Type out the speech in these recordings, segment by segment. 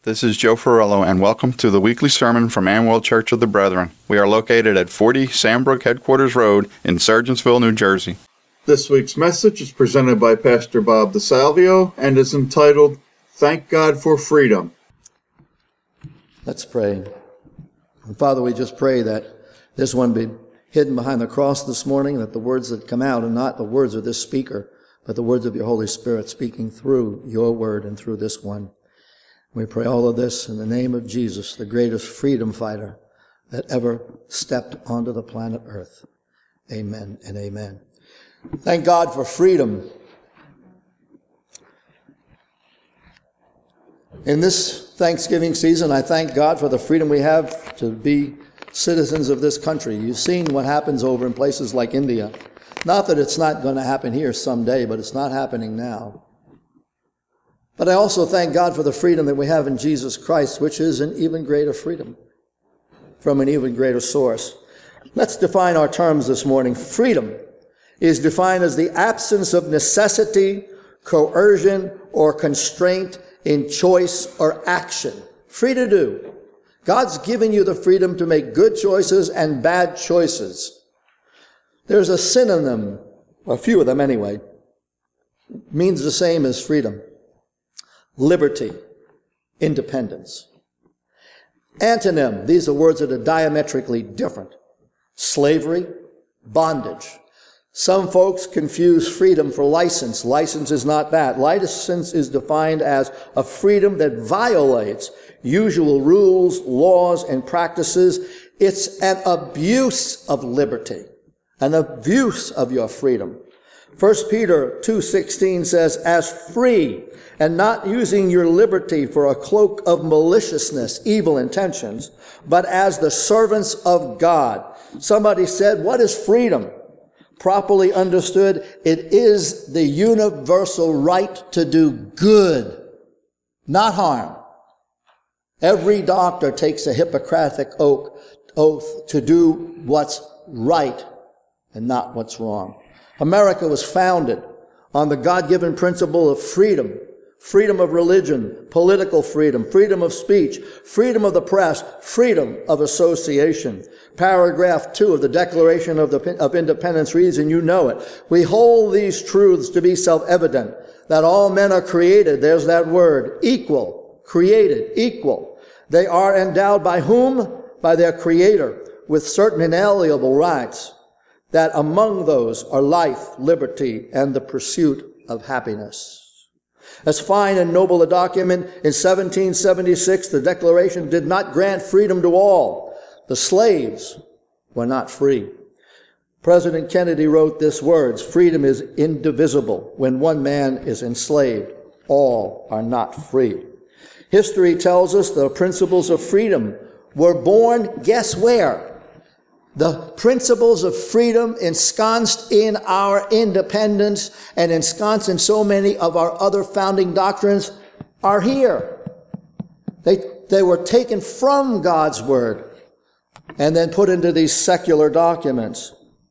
This is Joe Ferrello, and welcome to the weekly sermon from Amwell Church of the Brethren. We are located at 40 Sandbrook Headquarters Road in Sergeantsville, New Jersey. This week's message is presented by Pastor Bob DeSalvio and is entitled, Thank God for Freedom. Let's pray. And Father, we just pray that this one be hidden behind the cross this morning, that the words that come out are not the words of this speaker, but the words of your Holy Spirit speaking through your word and through this one. We pray all of this in the name of Jesus, the greatest freedom fighter that ever stepped onto the planet Earth. Amen and amen. Thank God for freedom. In this Thanksgiving season, I thank God for the freedom we have to be citizens of this country. You've seen what happens over in places like India. Not that it's not going to happen here someday, but it's not happening now. But I also thank God for the freedom that we have in Jesus Christ, which is an even greater freedom from an even greater source. Let's define our terms this morning. Freedom is defined as the absence of necessity, coercion, or constraint in choice or action. Free to do. God's given you the freedom to make good choices and bad choices. There's a synonym, a few of them anyway, means the same as freedom. Liberty, independence. Antonym, these are words that are diametrically different. Slavery, bondage. Some folks confuse freedom for license. License is not that. License is defined as a freedom that violates usual rules, laws, and practices. It's an abuse of liberty, an abuse of your freedom. 1 Peter 2:16 says, as free and not using your liberty for a cloak of maliciousness, evil intentions, but as the servants of God. Somebody said, what is freedom? Properly understood, it is the universal right to do good, not harm. Every doctor takes a Hippocratic oath to do what's right and not what's wrong. America was founded on the God-given principle of freedom. Freedom of religion, political freedom, freedom of speech, freedom of the press, freedom of association. Paragraph 2 of the Declaration of Independence reads, and you know it, we hold these truths to be self-evident, that all men are created, there's that word, equal, created, equal. They are endowed by whom? By their Creator, with certain inalienable rights, that among those are life, liberty, and the pursuit of happiness. As fine and noble a document, in 1776, the Declaration did not grant freedom to all. The slaves were not free. President Kennedy wrote these words, freedom is indivisible. When one man is enslaved, all are not free. History tells us the principles of freedom were born, guess where? The principles of freedom ensconced in our independence and ensconced in so many of our other founding doctrines are here. They were taken from God's word and then put into these secular documents.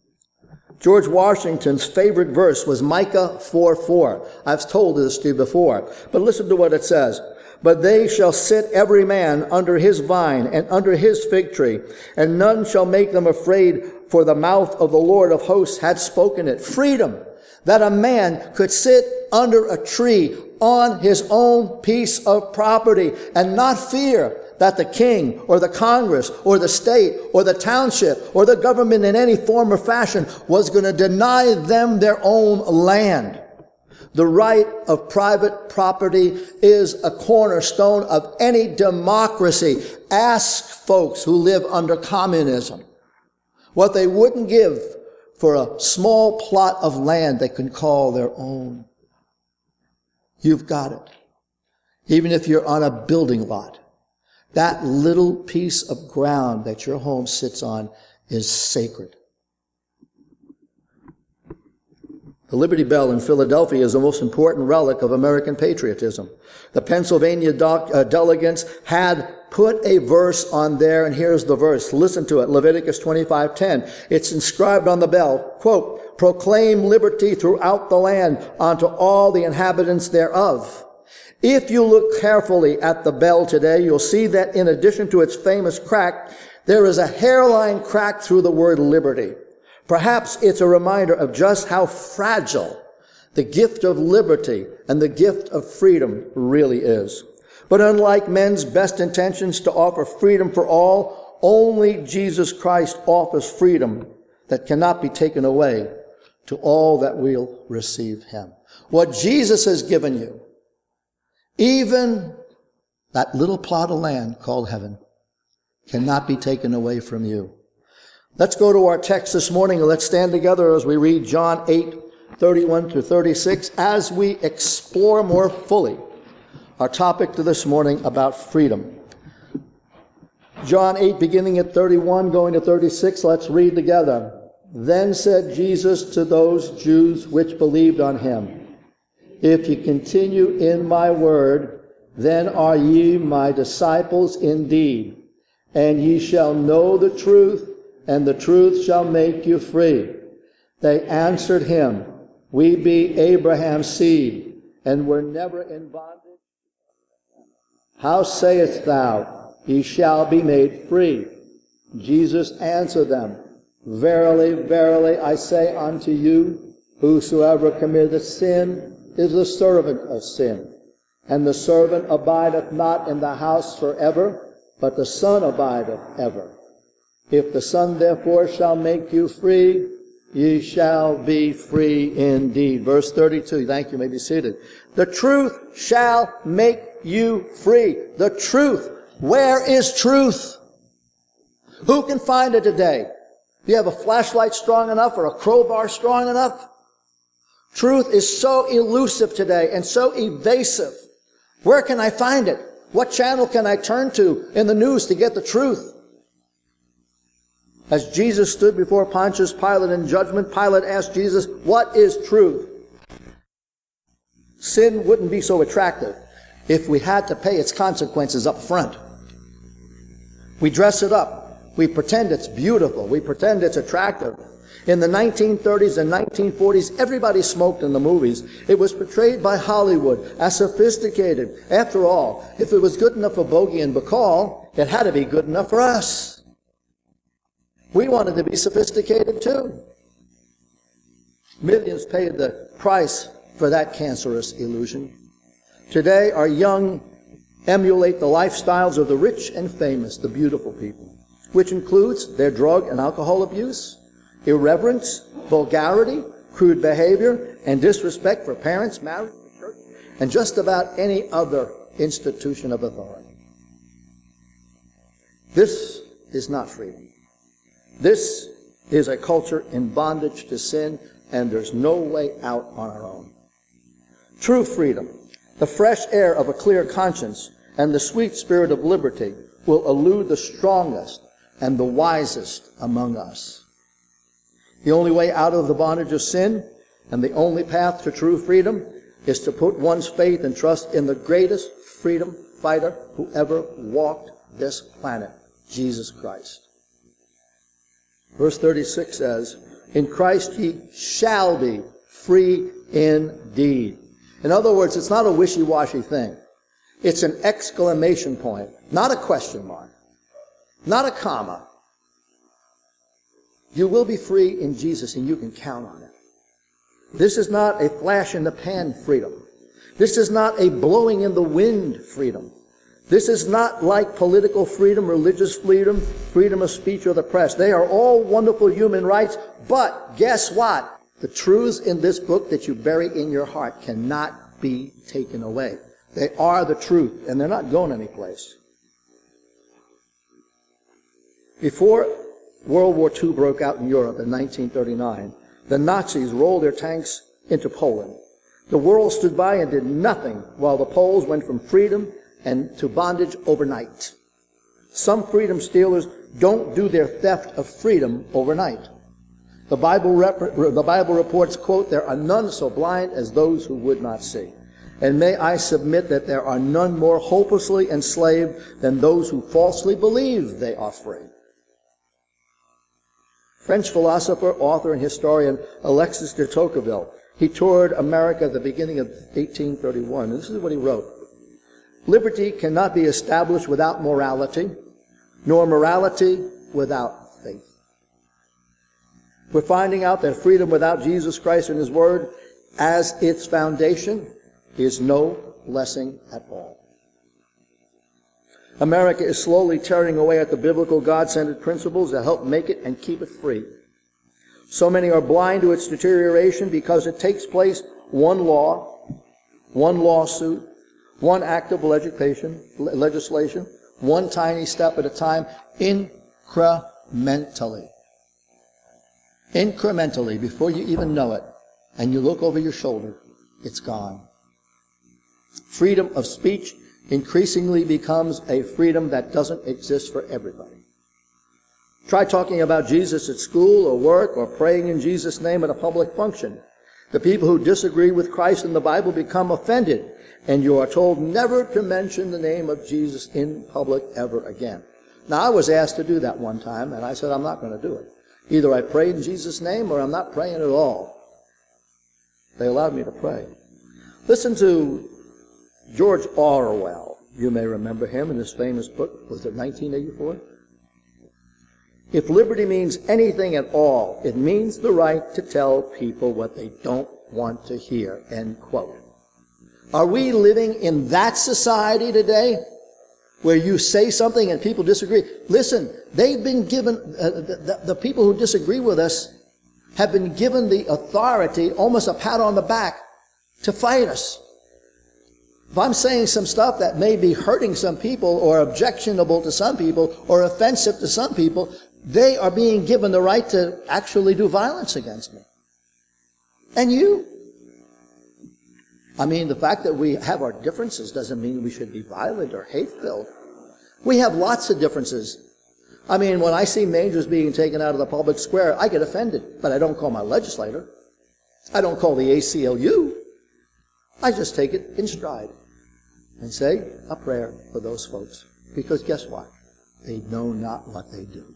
George Washington's favorite verse was Micah 4:4. I've told this to you before, but listen to what it says. But they shall sit every man under his vine and under his fig tree, and none shall make them afraid, for the mouth of the Lord of hosts had spoken it. Freedom, that a man could sit under a tree on his own piece of property and not fear that the king or the Congress or the state or the township or the government in any form or fashion was going to deny them their own land. The right of private property is a cornerstone of any democracy. Ask folks who live under communism what they wouldn't give for a small plot of land they can call their own. You've got it. Even if you're on a building lot, that little piece of ground that your home sits on is sacred. The Liberty Bell in Philadelphia is the most important relic of American patriotism. The Pennsylvania delegates had put a verse on there, and here's the verse. Listen to it, Leviticus 25:10. It's inscribed on the bell, quote, proclaim liberty throughout the land unto all the inhabitants thereof. If you look carefully at the bell today, you'll see that in addition to its famous crack, there is a hairline crack through the word liberty. Perhaps it's a reminder of just how fragile the gift of liberty and the gift of freedom really is. But unlike men's best intentions to offer freedom for all, only Jesus Christ offers freedom that cannot be taken away to all that will receive him. What Jesus has given you, even that little plot of land called heaven, cannot be taken away from you. Let's go to our text this morning and let's stand together as we read John 8:31 through 36 as we explore more fully our topic to this morning about freedom. John 8, beginning at 31, going to 36, let's read together. Then said Jesus to those Jews which believed on him, If ye continue in my word, then are ye my disciples indeed, and ye shall know the truth, and the truth shall make you free. They answered him, We be Abraham's seed, and were never in bondage. How sayest thou, Ye shall be made free? Jesus answered them, Verily, verily, I say unto you, whosoever committeth sin is the servant of sin. And the servant abideth not in the house forever, but the Son abideth ever. If the Son therefore shall make you free, ye shall be free indeed. Verse 32, thank you, may be seated. The truth shall make you free. The truth. Where is truth? Who can find it today? Do you have a flashlight strong enough or a crowbar strong enough? Truth is so elusive today and so evasive. Where can I find it? What channel can I turn to in the news to get the truth? As Jesus stood before Pontius Pilate in judgment, Pilate asked Jesus, what is truth? Sin wouldn't be so attractive if we had to pay its consequences up front. We dress it up. We pretend it's beautiful. We pretend it's attractive. In the 1930s and 1940s, everybody smoked in the movies. It was portrayed by Hollywood as sophisticated. After all, if it was good enough for Bogey and Bacall, it had to be good enough for us. We wanted to be sophisticated too. Millions paid the price for that cancerous illusion. Today, our young emulate the lifestyles of the rich and famous, the beautiful people, which includes their drug and alcohol abuse, irreverence, vulgarity, crude behavior, and disrespect for parents, marriage, the church, and just about any other institution of authority. This is not freedom. This is a culture in bondage to sin, and there's no way out on our own. True freedom, the fresh air of a clear conscience, and the sweet spirit of liberty will elude the strongest and the wisest among us. The only way out of the bondage of sin and the only path to true freedom is to put one's faith and trust in the greatest freedom fighter who ever walked this planet, Jesus Christ. Verse 36 says, In Christ ye shall be free indeed. In other words, it's not a wishy-washy thing. It's an exclamation point, not a question mark, not a comma. You will be free in Jesus, and you can count on it. This is not a flash-in-the-pan freedom. This is not a blowing-in-the-wind freedom. This is not like political freedom, religious freedom, freedom of speech, or the press. They are all wonderful human rights, but guess what? The truths in this book that you bury in your heart cannot be taken away. They are the truth, and they're not going anyplace. Before World War II broke out in Europe in 1939, the Nazis rolled their tanks into Poland. The world stood by and did nothing while the Poles went from freedom and to bondage overnight. Some freedom stealers don't do their theft of freedom overnight. The Bible reports, quote, there are none so blind as those who would not see. And may I submit that there are none more hopelessly enslaved than those who falsely believe they are free. French philosopher, author, and historian Alexis de Tocqueville, he toured America at the beginning of 1831. And this is what he wrote. Liberty cannot be established without morality, nor morality without faith. We're finding out that freedom without Jesus Christ and His Word as its foundation is no blessing at all. America is slowly tearing away at the biblical God-centered principles that help make it and keep it free. So many are blind to its deterioration because it takes place one law, one lawsuit, one act of legislation, one tiny step at a time, incrementally. Incrementally, before you even know it, and you look over your shoulder, it's gone. Freedom of speech increasingly becomes a freedom that doesn't exist for everybody. Try talking about Jesus at school or work or praying in Jesus' name at a public function. The people who disagree with Christ and the Bible become offended, and you are told never to mention the name of Jesus in public ever again. Now, I was asked to do that one time, and I said, I'm not going to do it. Either I pray in Jesus' name or I'm not praying at all. They allowed me to pray. Listen to George Orwell. You may remember him in his famous book, was it 1984? If liberty means anything at all, it means the right to tell people what they don't want to hear, end quote. Are we living in that society today where you say something and people disagree? Listen, they've been given, the people who disagree with us have been given the authority, almost a pat on the back, to fight us. If I'm saying some stuff that may be hurting some people or objectionable to some people or offensive to some people, they are being given the right to actually do violence against me. And you. I mean, the fact that we have our differences doesn't mean we should be violent or hate-filled. We have lots of differences. I mean, when I see mangers being taken out of the public square, I get offended, but I don't call my legislator. I don't call the ACLU. I just take it in stride and say a prayer for those folks. Because guess what? They know not what they do.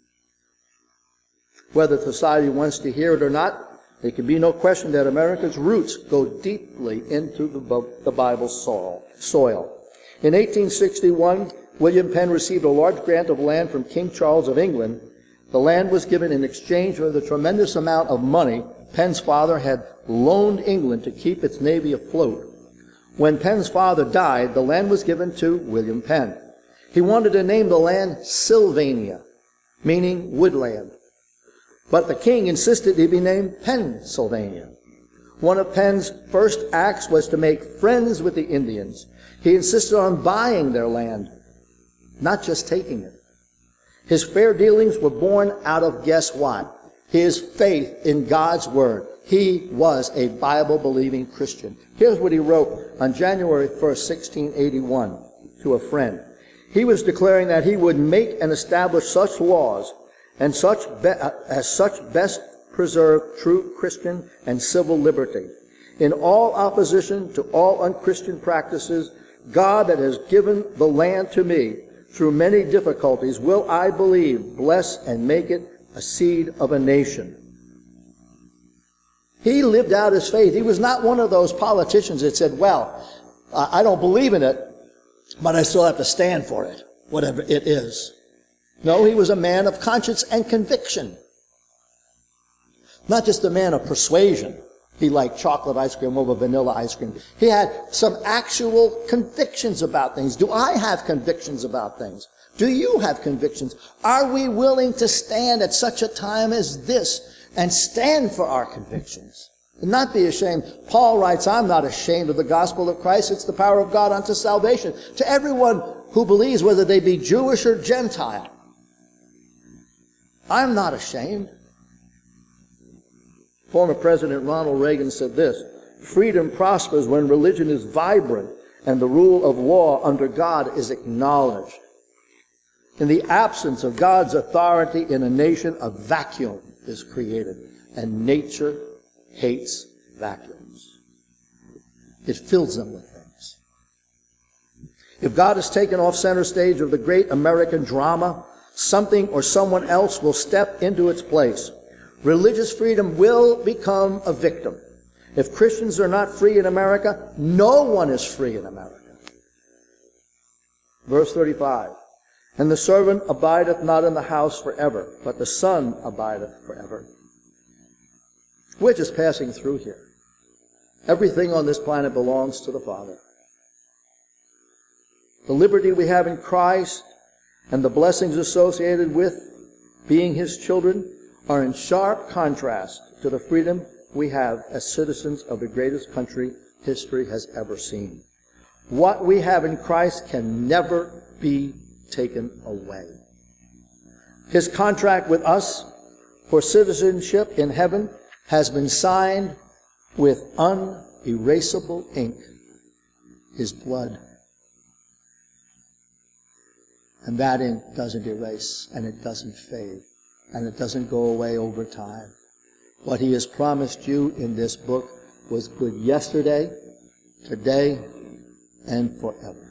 Whether society wants to hear it or not, there can be no question that America's roots go deeply into the Bible's soil. In 1861, William Penn received a large grant of land from King Charles of England. The land was given in exchange for the tremendous amount of money Penn's father had loaned England to keep its navy afloat. When Penn's father died, the land was given to William Penn. He wanted to name the land Sylvania, meaning woodland. But the king insisted it be named Pennsylvania. One of Penn's first acts was to make friends with the Indians. He insisted on buying their land, not just taking it. His fair dealings were born out of, guess what? His faith in God's Word. He was a Bible-believing Christian. Here's what he wrote on January 1st, 1681, to a friend. He was declaring that he would make and establish such laws and as such best preserve true Christian and civil liberty. In all opposition to all unchristian practices, God that has given the land to me through many difficulties will, I believe, bless and make it a seed of a nation. He lived out his faith. He was not one of those politicians that said, well, I don't believe in it, but I still have to stand for it, whatever it is. No, he was a man of conscience and conviction. Not just a man of persuasion. He liked chocolate ice cream over vanilla ice cream. He had some actual convictions about things. Do I have convictions about things? Do you have convictions? Are we willing to stand at such a time as this and stand for our convictions? And not be ashamed. Paul writes, I'm not ashamed of the gospel of Christ. It's the power of God unto salvation to everyone who believes, whether they be Jewish or Gentile. I'm not ashamed. Former President Ronald Reagan said this, freedom prospers when religion is vibrant and the rule of law under God is acknowledged. In the absence of God's authority in a nation, a vacuum is created, and nature hates vacuums. It fills them with things. If God is taken off center stage of the great American drama, something or someone else will step into its place. Religious freedom will become a victim. If Christians are not free in America, no one is free in America. Verse 35. And the servant abideth not in the house forever, but the Son abideth forever. We're just passing through here. Everything on this planet belongs to the Father. The liberty we have in Christ and the blessings associated with being His children are in sharp contrast to the freedom we have as citizens of the greatest country history has ever seen. What we have in Christ can never be taken away. His contract with us for citizenship in heaven has been signed with unerasable ink, His blood. And that ink doesn't erase, and it doesn't fade, and it doesn't go away over time. What He has promised you in this book was good yesterday, today, and forever.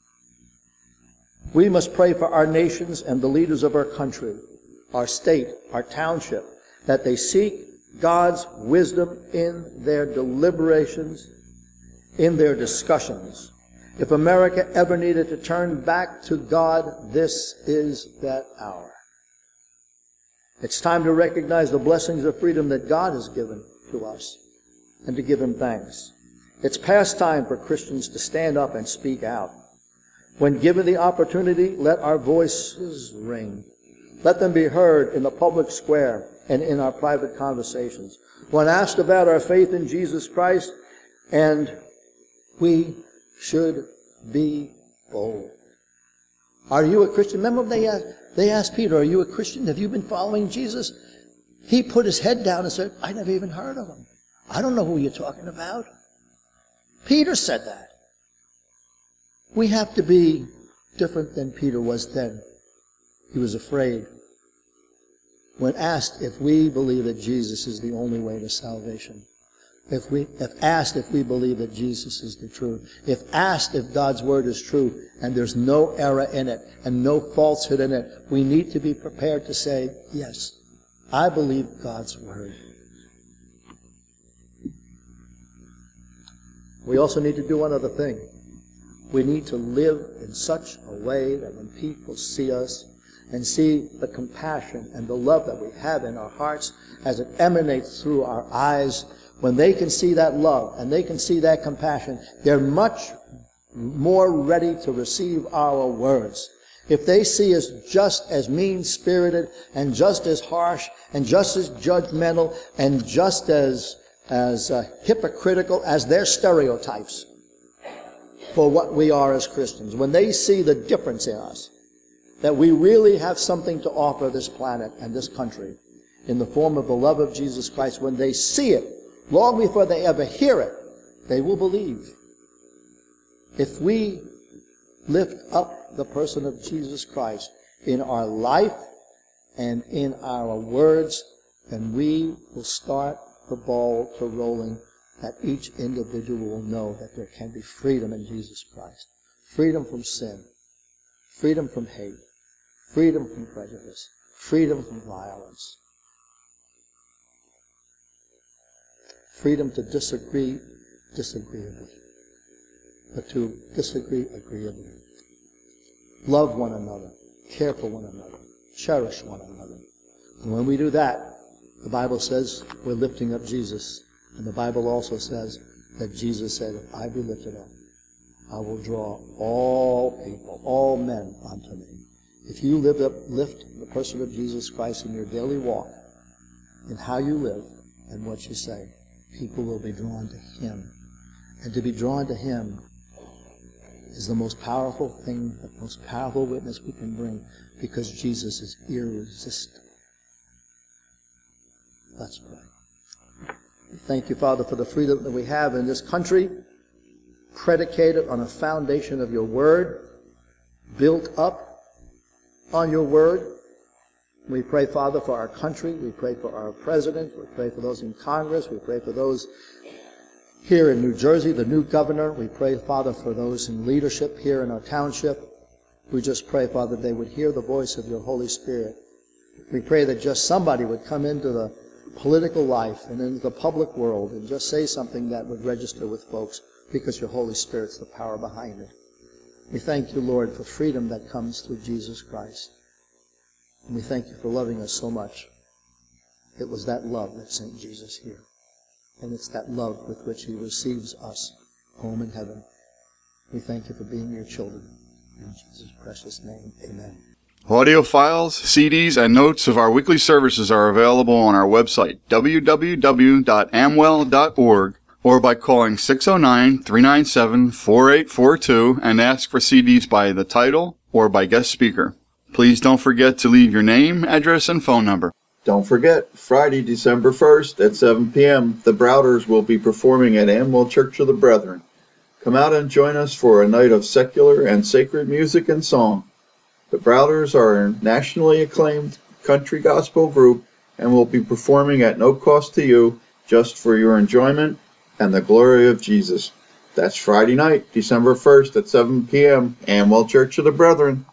We must pray for our nations and the leaders of our country, our state, our township, that they seek God's wisdom in their deliberations, in their discussions. If America ever needed to turn back to God, this is that hour. It's time to recognize the blessings of freedom that God has given to us and to give Him thanks. It's past time for Christians to stand up and speak out. When given the opportunity, let our voices ring. Let them be heard in the public square and in our private conversations. When asked about our faith in Jesus Christ, and we should be bold. Are you a Christian? Remember they asked Peter, are you a Christian? Have you been following Jesus? He put his head down and said, I never even heard of Him. I don't know who you're talking about. Peter said that. We have to be different than Peter was then. He was afraid. When asked if we believe that Jesus is the only way to salvation, if asked if we believe that Jesus is the truth, if asked if God's Word is true and there's no error in it and no falsehood in it, we need to be prepared to say, yes, I believe God's Word. We also need to do one other thing. We need to live in such a way that when people see us and see the compassion and the love that we have in our hearts as it emanates through our eyes, when they can see that love and they can see that compassion, they're much more ready to receive our words. If they see us just as mean-spirited and just as harsh and just as judgmental and just as hypocritical as their stereotypes for what we are as Christians, when they see the difference in us, that we really have something to offer this planet and this country in the form of the love of Jesus Christ, when they see it, long before they ever hear it, they will believe. If we lift up the person of Jesus Christ in our life and in our words, then we will start the ball to rolling, that each individual will know that there can be freedom in Jesus Christ. Freedom from sin, freedom from hate, freedom from prejudice, freedom from violence, freedom to disagree disagreeably, but to disagree agreeably. Love one another, care for one another, cherish one another. And when we do that, the Bible says we're lifting up Jesus. And the Bible also says that Jesus said, if I be lifted up, I will draw all people, all men unto me. If you lift the person of Jesus Christ in your daily walk, in how you live and what you say, people will be drawn to Him. And to be drawn to Him is the most powerful thing, the most powerful witness we can bring, because Jesus is irresistible. Let's pray. Thank you, Father, for the freedom that we have in this country, predicated on a foundation of your word, built up on your word. We pray, Father, for our country. We pray for our president. We pray for those in Congress. We pray for those here in New Jersey, the new governor. We pray, Father, for those in leadership here in our township. We just pray, Father, they would hear the voice of your Holy Spirit. We pray that just somebody would come into the political life and into the public world and just say something that would register with folks, because your Holy Spirit's the power behind it. We thank you, Lord, for freedom that comes through Jesus Christ. And we thank you for loving us so much. It was that love that sent Jesus here. And it's that love with which he receives us home in heaven. We thank you for being your children. In Jesus' precious name, amen. Audio files, CDs, and notes of our weekly services are available on our website, www.amwell.org, or by calling 609-397-4842 and ask for CDs by the title or by guest speaker. Please don't forget to leave your name, address, and phone number. Don't forget, Friday, December 1st at 7 p.m., the Browders will be performing at Amwell Church of the Brethren. Come out and join us for a night of secular and sacred music and song. The Browders are a nationally acclaimed country gospel group and will be performing at no cost to you, just for your enjoyment and the glory of Jesus. That's Friday night, December 1st at 7 p.m., Amwell Church of the Brethren.